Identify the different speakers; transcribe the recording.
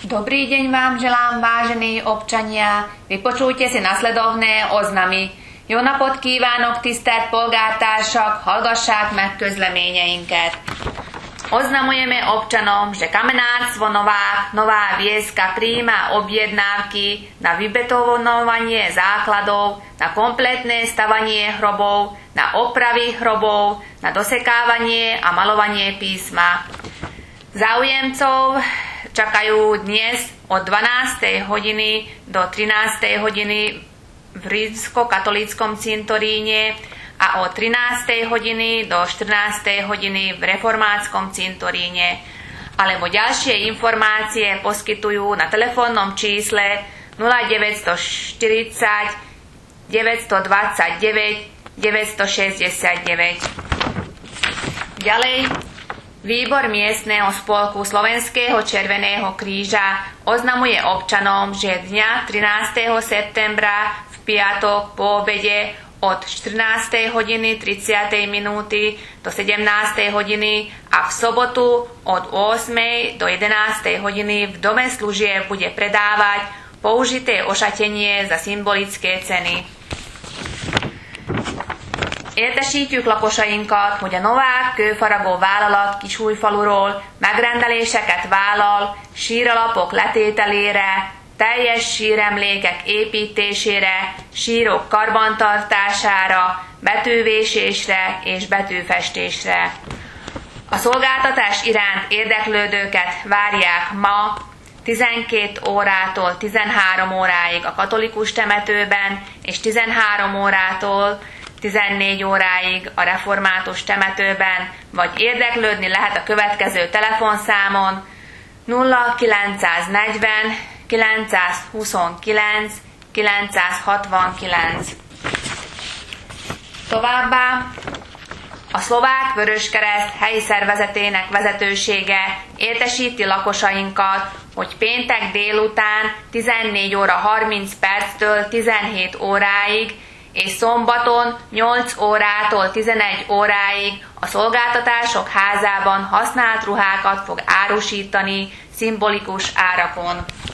Speaker 1: Dobrý deň vám želám, vážení občania. Vypočujte si nasledovné oznamy. Jó napot kívánok, tisztelt polgártársak, hallgassák meg közleményeinket. Oznamujeme občanom, že kamenárstvo Nová Vieska prijíma objednávky na vybetonovanie základov, na kompletné stavanie hrobov, na opravy hrobov, na dosekávanie a malovanie písma. Záujemcov čakajú dnes od 12. hodiny do 13. hodiny v rímskokatolíckom cintoríne a od 13. hodiny do 14. hodiny v reformátskom cintoríne. Alebo ďalšie informácie poskytujú na telefónnom čísle 0940 929 969. Ďalej, Výbor miestneho spolku Slovenského Červeného kríža oznamuje občanom, že dňa 13. septembra v piatok po obede od 14. hodiny 30. minúty do 17. hodiny a v sobotu od 8. do 11. hodiny v Dome služieb bude predávať použité ošatenie za symbolické ceny. Értesítjük lakosainkat, hogy a Novák Kőfaragó vállalat Kisújfaluról megrendeléseket vállal síralapok letételére, teljes síremlékek építésére, sírok karbantartására, betűvésésre és betűfestésre. A szolgáltatás iránt érdeklődőket várják ma 12 órától 13 óráig a katolikus temetőben, és 13 órától 14 óráig a református temetőben, vagy érdeklődni lehet a következő telefonszámon 0940 929 969. Továbbá a Szlovák Vöröskereszt helyi szervezetének vezetősége értesíti lakosainkat, hogy péntek délután 14 óra 30 perctől 17 óráig és szombaton 8 órától 11 óráig a Szolgáltatások Házában használt ruhákat fog árusítani szimbolikus árakon.